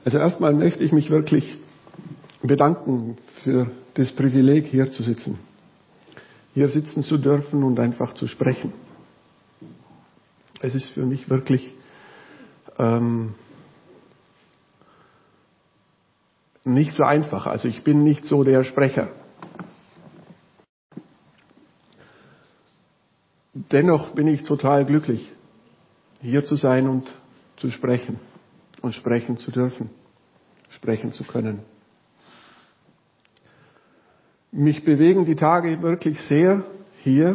Also erstmal möchte ich mich wirklich bedanken für das Privileg, hier zu sitzen. Hier sitzen zu dürfen und einfach zu sprechen. Es ist für mich wirklich nicht so einfach. Also ich bin nicht so der Sprecher. Dennoch bin ich total glücklich, hier zu sein und zu sprechen und sprechen zu dürfen, sprechen zu können. Mich bewegen die Tage wirklich sehr hier.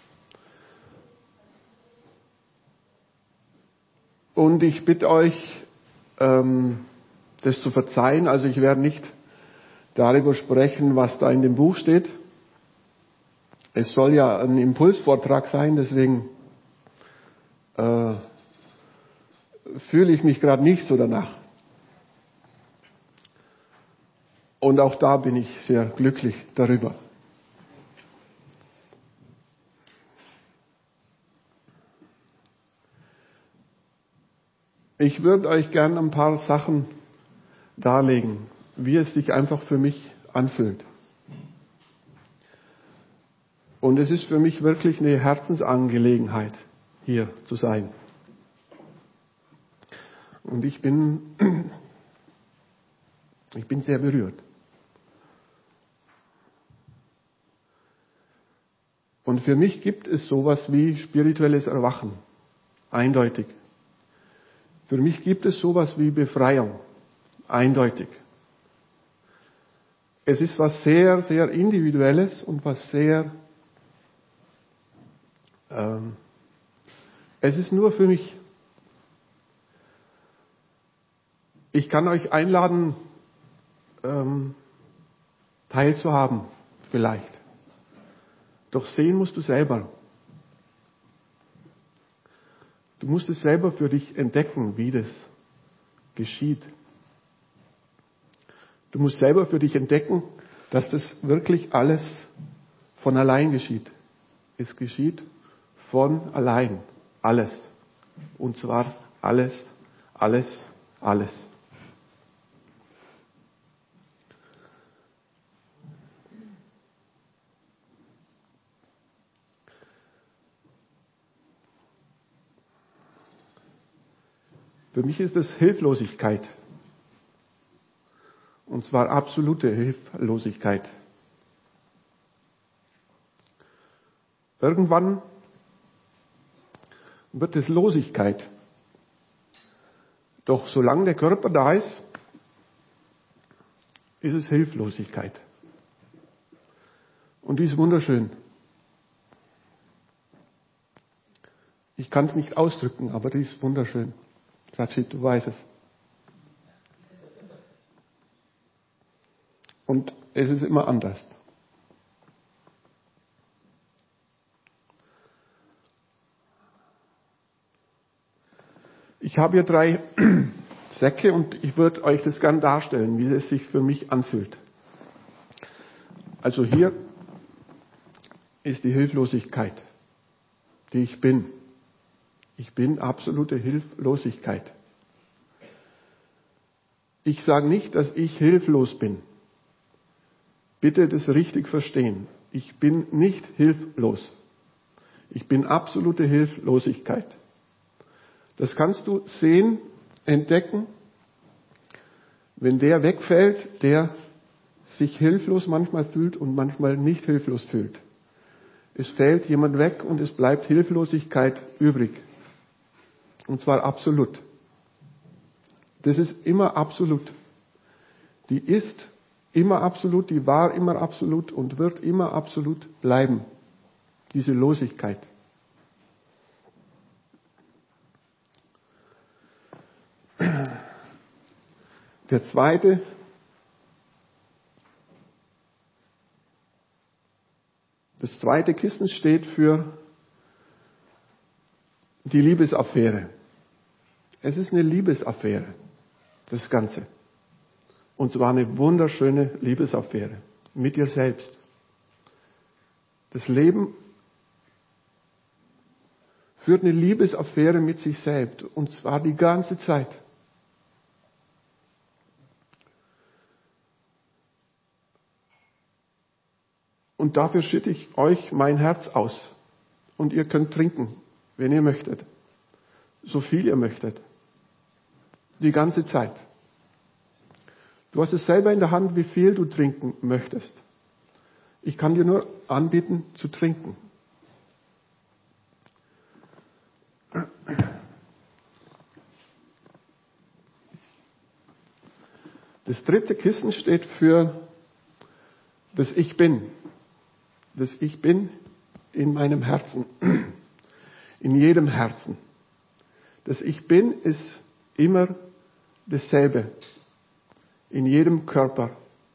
Und ich bitte euch, das zu verzeihen. Also ich werde nicht darüber sprechen, was da in dem Buch steht. Es soll ja ein Impulsvortrag sein, deswegen fühle ich mich gerade nicht so danach. Und auch da bin ich sehr glücklich darüber. Ich würde euch gern ein paar Sachen darlegen, wie es sich einfach für mich anfühlt. Und es ist für mich wirklich eine Herzensangelegenheit, hier zu sein. Und ich bin sehr berührt. Und für mich gibt es sowas wie spirituelles Erwachen. Eindeutig. Für mich gibt es sowas wie Befreiung. Eindeutig. Es ist was sehr, sehr Individuelles und was sehr, es ist nur für mich. Ich kann euch einladen, teilzuhaben, vielleicht. Doch sehen musst du selber. Du musst es selber für dich entdecken, wie das geschieht. Du musst selber für dich entdecken, dass das wirklich alles von allein geschieht. Es geschieht von allein. Alles. Und zwar alles, alles, alles. Für mich ist es Hilflosigkeit. Und zwar absolute Hilflosigkeit. Irgendwann wird es Losigkeit. Doch solange der Körper da ist, ist es Hilflosigkeit. Und die ist wunderschön. Ich kann es nicht ausdrücken, aber die ist wunderschön. Sachi, du weißt es. Und es ist immer anders. Ich habe hier 3 Säcke und ich würde euch das gern darstellen, wie es sich für mich anfühlt. Also hier ist die Hilflosigkeit, die ich bin. Ich bin absolute Hilflosigkeit. Ich sage nicht, dass ich hilflos bin. Bitte das richtig verstehen. Ich bin nicht hilflos. Ich bin absolute Hilflosigkeit. Das kannst du sehen, entdecken, wenn der wegfällt, der sich hilflos manchmal fühlt und manchmal nicht hilflos fühlt. Es fällt jemand weg und es bleibt Hilflosigkeit übrig. Und zwar absolut. Das ist immer absolut. Die ist immer absolut, die war immer absolut und wird immer absolut bleiben. Diese Losigkeit. Das zweite Kissen steht für die Liebesaffäre. Es ist eine Liebesaffäre, das Ganze. Und zwar eine wunderschöne Liebesaffäre mit dir selbst. Das Leben führt eine Liebesaffäre mit sich selbst und zwar die ganze Zeit. Und dafür schütte ich euch mein Herz aus. Und ihr könnt trinken, wenn ihr möchtet. So viel ihr möchtet. Die ganze Zeit. Du hast es selber in der Hand, wie viel du trinken möchtest. Ich kann dir nur anbieten, zu trinken. Das dritte Kissen steht für das Ich Bin. Das Ich Bin in meinem Herzen. In jedem Herzen. Das Ich Bin ist immer dasselbe. In jedem Körper.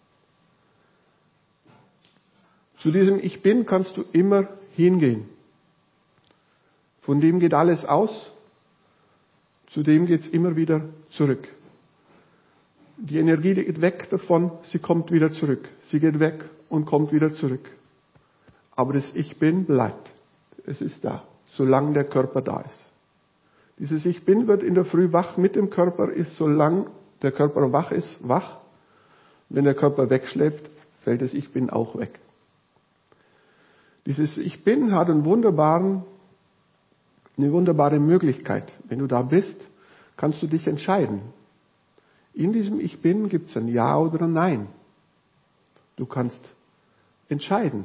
Zu diesem Ich Bin kannst du immer hingehen. Von dem geht alles aus. Zu dem geht es immer wieder zurück. Die Energie geht weg davon, sie kommt wieder zurück. Sie geht weg und kommt wieder zurück. Aber das Ich Bin bleibt. Es ist da, solange der Körper da ist. Dieses Ich Bin wird in der Früh wach mit dem Körper, ist solange der Körper wach ist, wach. Wenn der Körper wegschläft, fällt das Ich Bin auch weg. Dieses Ich Bin hat eine wunderbare Möglichkeit. Wenn du da bist, kannst du dich entscheiden. In diesem Ich Bin gibt es ein Ja oder ein Nein. Du kannst entscheiden.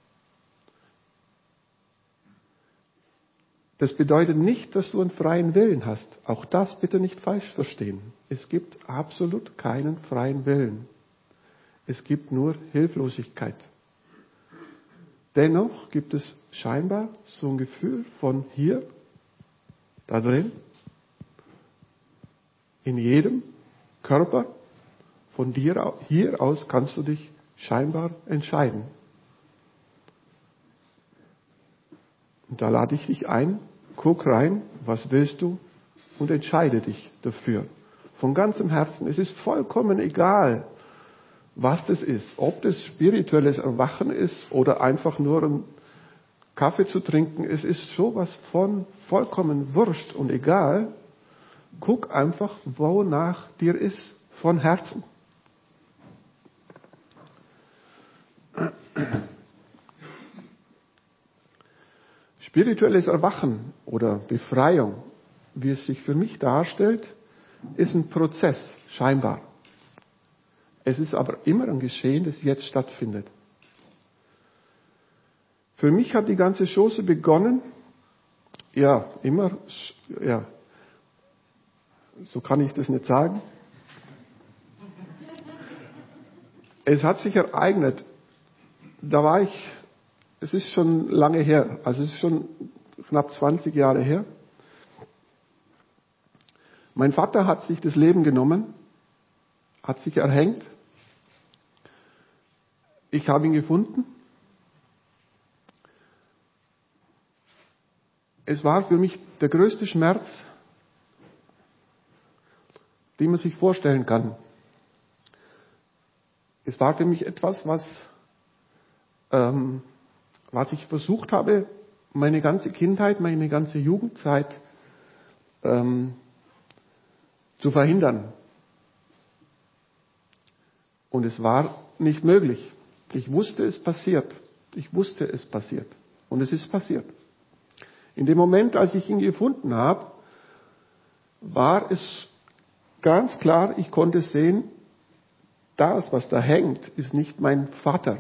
Das bedeutet nicht, dass du einen freien Willen hast. Auch das bitte nicht falsch verstehen. Es gibt absolut keinen freien Willen. Es gibt nur Hilflosigkeit. Dennoch gibt es scheinbar so ein Gefühl von hier, da drin, in jedem Körper, von dir hier aus kannst du dich scheinbar entscheiden. Und da lade ich dich ein, guck rein, was willst du und entscheide dich dafür. Von ganzem Herzen. Es ist vollkommen egal, was das ist. Ob das spirituelles Erwachen ist oder einfach nur einen Kaffee zu trinken. Es ist sowas von vollkommen wurscht und egal. Guck einfach, wonach dir ist von Herzen. Spirituelles Erwachen oder Befreiung, wie es sich für mich darstellt, ist ein Prozess, scheinbar. Es ist aber immer ein Geschehen, das jetzt stattfindet. Für mich hat die ganze Chose begonnen, so kann ich das nicht sagen. Es hat sich ereignet, es ist schon lange her, also es ist schon knapp 20 Jahre her. Mein Vater hat sich das Leben genommen, hat sich erhängt. Ich habe ihn gefunden. Es war für mich der größte Schmerz, den man sich vorstellen kann. Es war für mich etwas, was ich versucht habe, meine ganze Kindheit, meine ganze Jugendzeit zu verhindern. Und es war nicht möglich. Ich wusste, es passiert. Und es ist passiert. In dem Moment, als ich ihn gefunden habe, war es ganz klar, ich konnte sehen, das, was da hängt, ist nicht mein Vater.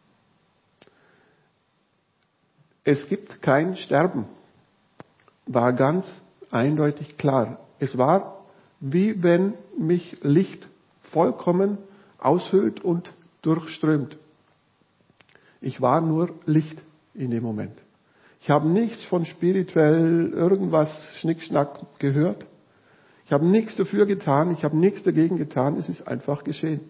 Es gibt kein Sterben. War ganz eindeutig klar. Es war, wie wenn mich Licht vollkommen aushüllt und durchströmt. Ich war nur Licht in dem Moment. Ich habe nichts von spirituell irgendwas Schnickschnack gehört. Ich habe nichts dafür getan, ich habe nichts dagegen getan, es ist einfach geschehen.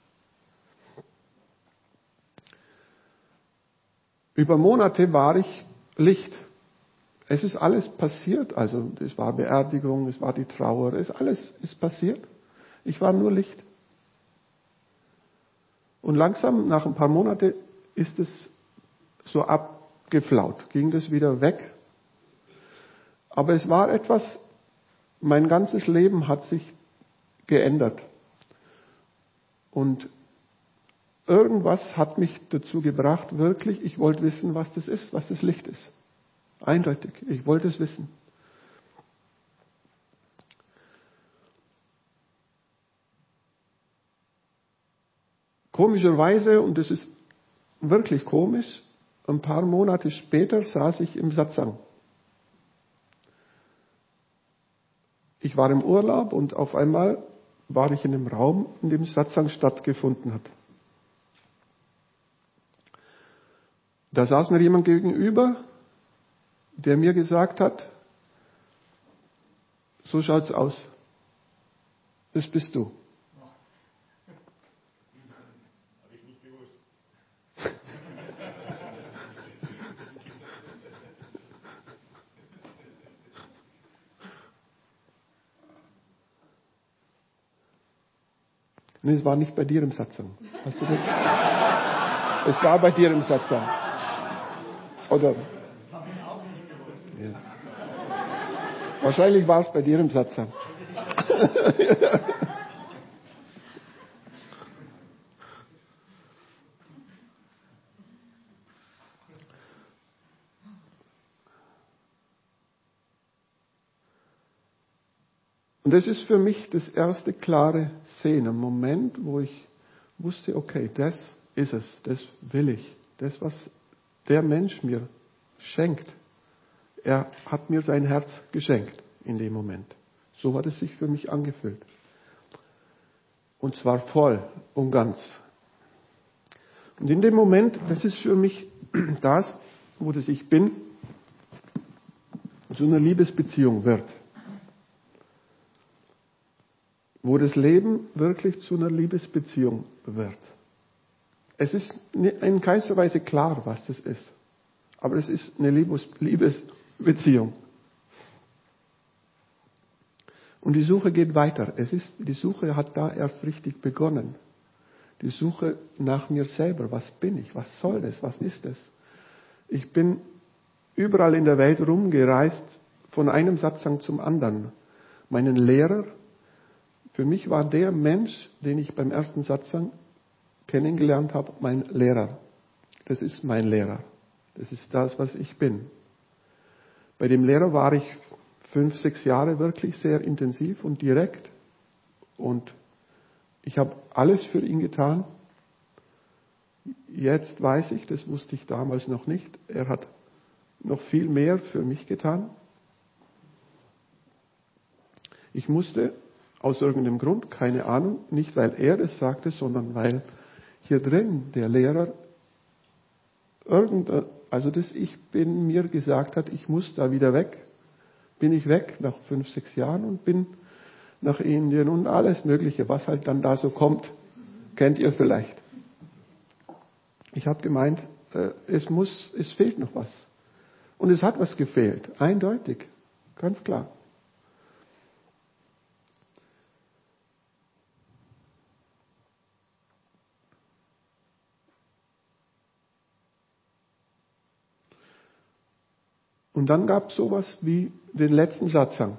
Über Monate war ich Licht. Es ist alles passiert, also es war Beerdigung, es war die Trauer, alles ist passiert. Ich war nur Licht. Und langsam, nach ein paar Monaten, ist es so abgeflaut, ging das wieder weg. Aber es war etwas, mein ganzes Leben hat sich geändert. Und irgendwas hat mich dazu gebracht, wirklich, ich wollte wissen, was das ist, was das Licht ist. Eindeutig, ich wollte es wissen. Komischerweise, und das ist wirklich komisch, ein paar Monate später saß ich im Satsang. Ich war im Urlaub und auf einmal war ich in einem Raum, in dem Satsang stattgefunden hat. Da saß mir jemand gegenüber, der mir gesagt hat, so schaut's aus. Das bist du. Habe ich nicht gewusst. Nee, es war nicht bei dir im Satsang. Hast du das? Es war bei dir im Satsang. Oder? Habe ich auch nicht gewusst. Ja. Wahrscheinlich war es bei dir im Satsang. Und das ist für mich das erste klare Sehen, ein Moment, wo ich wusste, okay, das ist es, das will ich. Das, was der Mensch mir schenkt, er hat mir sein Herz geschenkt in dem Moment. So hat es sich für mich angefühlt. Und zwar voll und ganz. Und in dem Moment, das ist für mich das, wo das Ich Bin zu einer Liebesbeziehung wird. Wo das Leben wirklich zu einer Liebesbeziehung wird. Es ist in keinster Weise klar, was das ist. Aber es ist eine Liebesbeziehung. Und die Suche geht weiter. Die Suche hat da erst richtig begonnen. Die Suche nach mir selber. Was bin ich? Was soll das? Was ist das? Ich bin überall in der Welt rumgereist, von einem Satsang zum anderen. Meinen Lehrer, für mich war der Mensch, den ich beim ersten Satsang kennengelernt habe, mein Lehrer. Das ist mein Lehrer. Das ist das, was ich bin. Bei dem Lehrer war ich 5, 6 Jahre wirklich sehr intensiv und direkt. Und ich habe alles für ihn getan. Jetzt weiß ich, das wusste ich damals noch nicht, er hat noch viel mehr für mich getan. Ich musste aus irgendeinem Grund, keine Ahnung, nicht weil er es sagte, sondern weil hier drin der Lehrer also das Ich Bin mir gesagt hat, ich muss da wieder weg. Bin ich weg nach 5, 6 Jahren und bin nach Indien und alles Mögliche, was halt dann da so kommt, kennt ihr vielleicht. Ich habe gemeint, es fehlt noch was. Und es hat was gefehlt, eindeutig, ganz klar. Und dann gab es sowas wie den letzten Satsang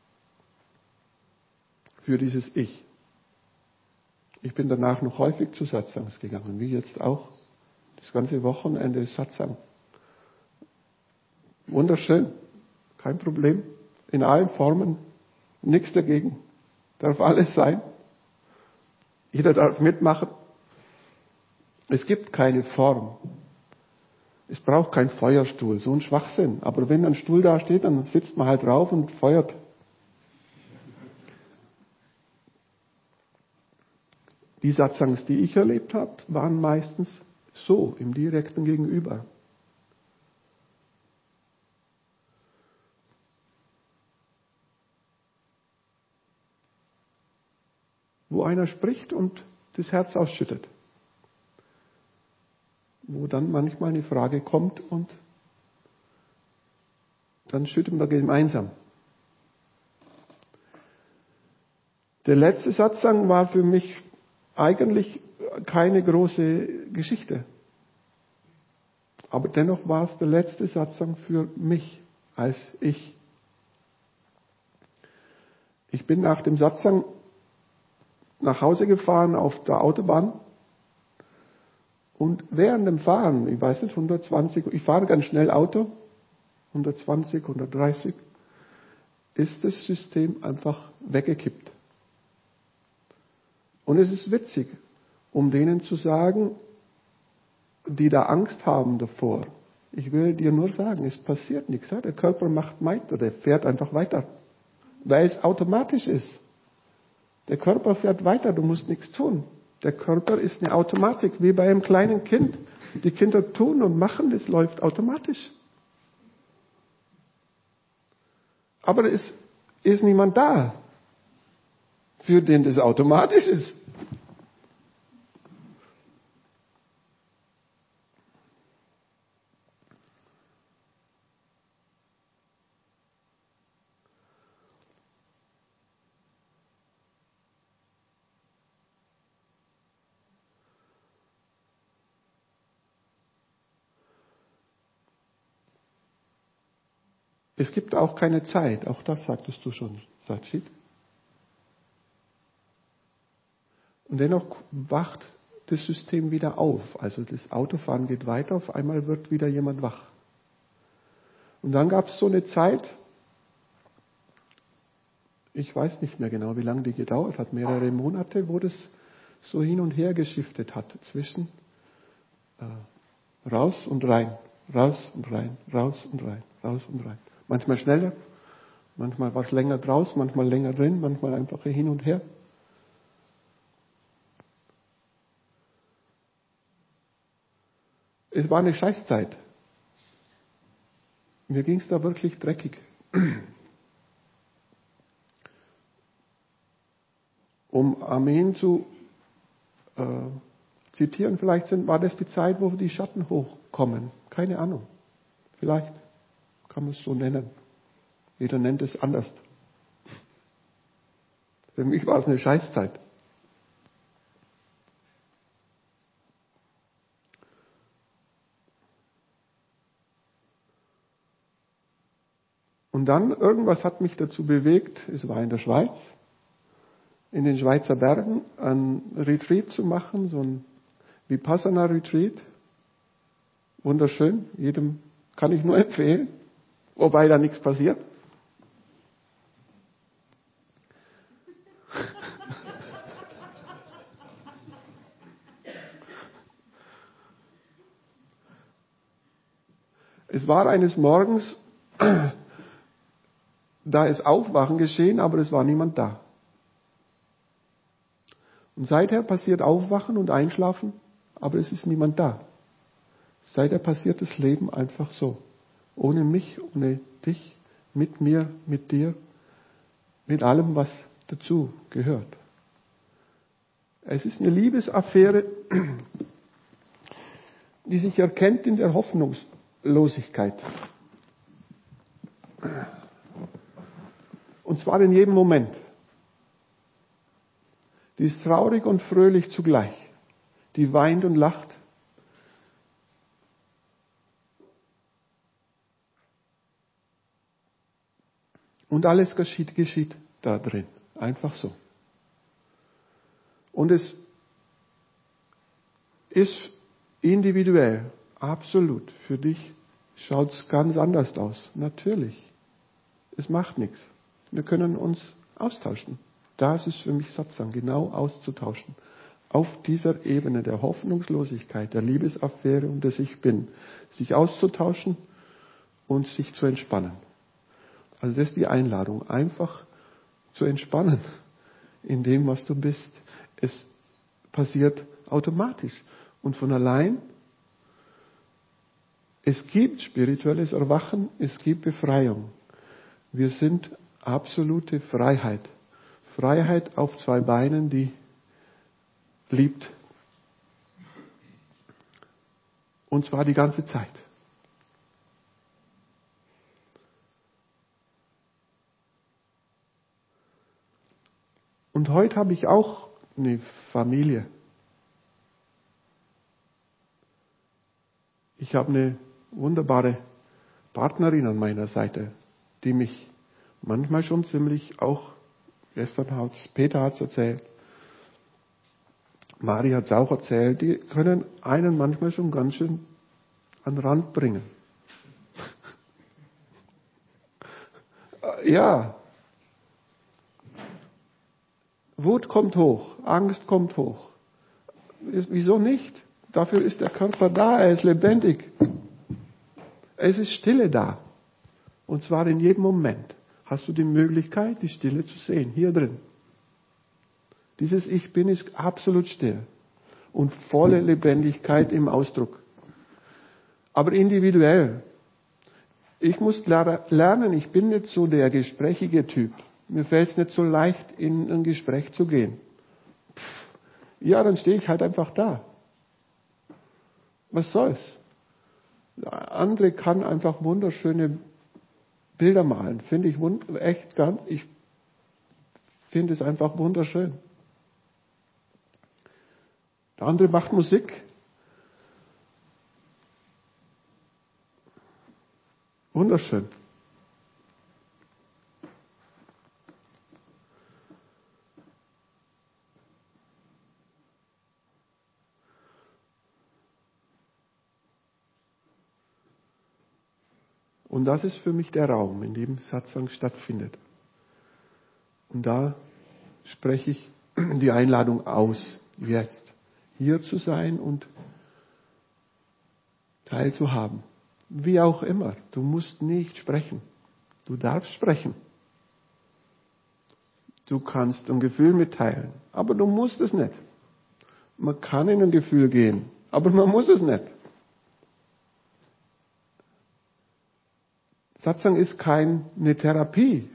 für dieses Ich. Ich bin danach noch häufig zu Satsangs gegangen, wie jetzt auch. Das ganze Wochenende Satsang. Wunderschön, kein Problem. In allen Formen, nichts dagegen. Darf alles sein. Jeder darf mitmachen. Es gibt keine Form. Es braucht keinen Feuerstuhl, so ein Schwachsinn. Aber wenn ein Stuhl da steht, dann sitzt man halt drauf und feuert. Die Satsangs, die ich erlebt habe, waren meistens so, im direkten Gegenüber. Wo einer spricht und das Herz ausschüttet. Wo dann manchmal eine Frage kommt und dann schütten wir gemeinsam. Der letzte Satsang war für mich eigentlich keine große Geschichte. Aber dennoch war es der letzte Satsang für mich als ich. Ich bin nach dem Satsang nach Hause gefahren auf der Autobahn Und während dem Fahren, ich weiß nicht, 120, ich fahre ganz schnell Auto, 120, 130, ist das System einfach weggekippt. Und es ist witzig, um denen zu sagen, die da Angst haben davor, ich will dir nur sagen, es passiert nichts. Ja? Der Körper macht weiter, der fährt einfach weiter, weil es automatisch ist. Der Körper fährt weiter, du musst nichts tun. Der Körper ist eine Automatik, wie bei einem kleinen Kind. Die Kinder tun und machen, das läuft automatisch. Aber es ist niemand da, für den das automatisch ist. Es gibt auch keine Zeit, auch das sagtest du schon, Satchit. Und dennoch wacht das System wieder auf. Also das Autofahren geht weiter, auf einmal wird wieder jemand wach. Und dann gab es so eine Zeit, ich weiß nicht mehr genau, wie lange die gedauert hat, mehrere Monate, wo das so hin und her geschiftet hat zwischen raus und rein, raus und rein, raus und rein, raus und rein. Manchmal schneller, manchmal war es länger draus, manchmal länger drin, manchmal einfach hin und her. Es war eine Scheißzeit. Mir ging es da wirklich dreckig. Um Armeen zu zitieren, vielleicht war das die Zeit, wo die Schatten hochkommen. Keine Ahnung. Vielleicht kann man es so nennen. Jeder nennt es anders. Für mich war es eine Scheißzeit. Und dann, irgendwas hat mich dazu bewegt, es war in der Schweiz, in den Schweizer Bergen, ein Retreat zu machen, so ein Vipassana-Retreat. Wunderschön, jedem kann ich nur empfehlen, wobei da nichts passiert. Es war eines Morgens, da ist Aufwachen geschehen, aber es war niemand da. Und seither passiert Aufwachen und Einschlafen, aber es ist niemand da. Seither passiert das Leben einfach so. Ohne mich, ohne dich, mit mir, mit dir, mit allem, was dazu gehört. Es ist eine Liebesaffäre, die sich erkennt in der Hoffnungslosigkeit. Und zwar in jedem Moment. Die ist traurig und fröhlich zugleich. Die weint und lacht. Und alles geschieht da drin. Einfach so. Und es ist individuell, absolut. Für dich schaut es ganz anders aus. Natürlich. Es macht nichts. Wir können uns austauschen. Das ist für mich Satsang, genau auszutauschen. Auf dieser Ebene der Hoffnungslosigkeit, der Liebesaffäre und des Ich Bin. Sich auszutauschen und sich zu entspannen. Also das ist die Einladung, einfach zu entspannen in dem, was du bist. Es passiert automatisch und von allein. Es gibt spirituelles Erwachen, es gibt Befreiung. Wir sind absolute Freiheit. Freiheit auf zwei Beinen, die liebt. Und zwar die ganze Zeit. Und heute habe ich auch eine Familie. Ich habe eine wunderbare Partnerin an meiner Seite, die mich manchmal schon ziemlich auch, gestern Peter hat es erzählt, Mari hat es auch erzählt, die können einen manchmal schon ganz schön an den Rand bringen. Ja. Wut kommt hoch, Angst kommt hoch. Wieso nicht? Dafür ist der Körper da, er ist lebendig. Es ist Stille da. Und zwar in jedem Moment hast du die Möglichkeit, die Stille zu sehen, hier drin. Dieses Ich Bin ist absolut still und volle Lebendigkeit im Ausdruck. Aber individuell. Ich muss lernen, ich bin nicht so der gesprächige Typ. Mir fällt es nicht so leicht, in ein Gespräch zu gehen. Ja, dann stehe ich halt einfach da. Was soll's? Der andere kann einfach wunderschöne Bilder malen. Finde ich ich finde es einfach wunderschön. Der andere macht Musik. Wunderschön. Und das ist für mich der Raum, in dem Satsang stattfindet. Und da spreche ich die Einladung aus, jetzt hier zu sein und teilzuhaben. Wie auch immer, du musst nicht sprechen. Du darfst sprechen. Du kannst ein Gefühl mitteilen, aber du musst es nicht. Man kann in ein Gefühl gehen, aber man muss es nicht. Satsang ist keine Therapie.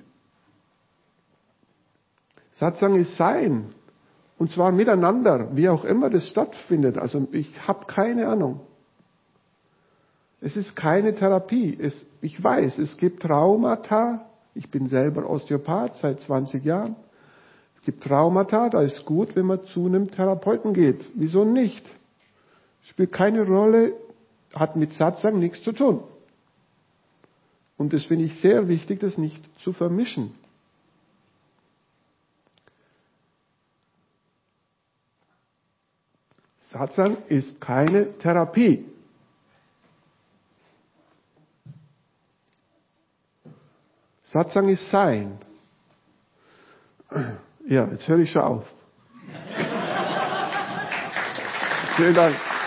Satsang ist Sein. Und zwar miteinander, wie auch immer das stattfindet. Also ich habe keine Ahnung. Es ist keine Therapie. Ich weiß, es gibt Traumata. Ich bin selber Osteopath seit 20 Jahren. Es gibt Traumata, da ist gut, wenn man zu einem Therapeuten geht. Wieso nicht? Spielt keine Rolle, hat mit Satsang nichts zu tun. Und das finde ich sehr wichtig, das nicht zu vermischen. Satsang ist keine Therapie. Satsang ist Sein. Ja, jetzt höre ich schon auf. Vielen Dank.